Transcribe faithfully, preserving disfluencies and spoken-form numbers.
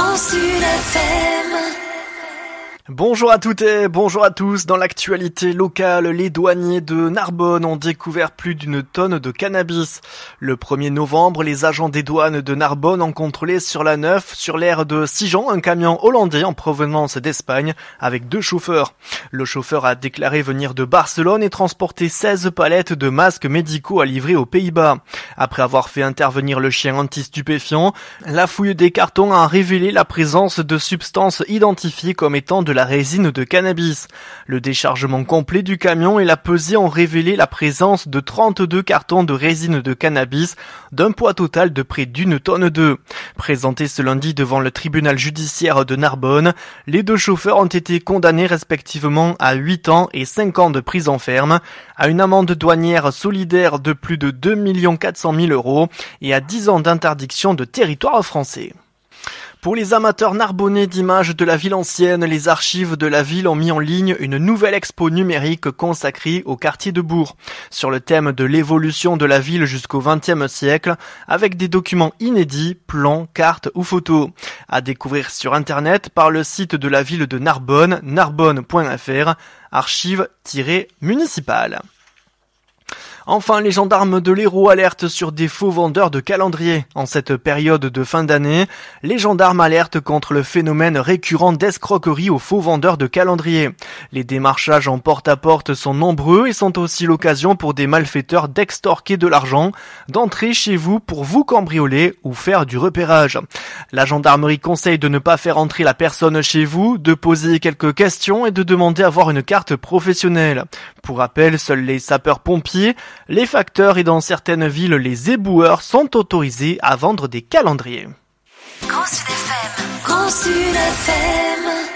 Grand Sud F M. Bonjour à toutes et bonjour à tous. Dans l'actualité locale, les douaniers de Narbonne ont découvert plus d'une tonne de cannabis. Le premier novembre, les agents des douanes de Narbonne ont contrôlé sur la neuf, sur l'aire de Sijan, un camion hollandais en provenance d'Espagne avec deux chauffeurs. Le chauffeur a déclaré venir de Barcelone et transporter seize palettes de masques médicaux à livrer aux Pays-Bas. Après avoir fait intervenir le chien anti-stupéfiant, la fouille des cartons a révélé la présence de substances identifiées comme étant de la résine de cannabis. Le déchargement complet du camion et la pesée ont révélé la présence de trente-deux cartons de résine de cannabis d'un poids total de près d'une tonne deux. Présentés ce lundi devant le tribunal judiciaire de Narbonne, les deux chauffeurs ont été condamnés respectivement à huit ans et cinq ans de prison ferme, à une amende douanière solidaire de plus de deux millions quatre cent mille euros et à dix ans d'interdiction de territoire français. Pour les amateurs narbonnais d'images de la ville ancienne, les archives de la ville ont mis en ligne une nouvelle expo numérique consacrée au quartier de Bourg, sur le thème de l'évolution de la ville jusqu'au vingtième siècle, avec des documents inédits, plans, cartes ou photos. À découvrir sur internet par le site de la ville de Narbonne, narbonne point f r, archives-municipales. Enfin, les gendarmes de l'Hérault alertent sur des faux vendeurs de calendriers. En cette période de fin d'année, les gendarmes alertent contre le phénomène récurrent d'escroquerie aux faux vendeurs de calendriers. Les démarchages en porte-à-porte sont nombreux et sont aussi l'occasion pour des malfaiteurs d'extorquer de l'argent, d'entrer chez vous pour vous cambrioler ou faire du repérage. La gendarmerie conseille de ne pas faire entrer la personne chez vous, de poser quelques questions et de demander à avoir une carte professionnelle. Pour rappel, seuls les sapeurs-pompiers, les facteurs et dans certaines villes, les éboueurs sont autorisés à vendre des calendriers. Grand Sud F M. Grand Sud F M.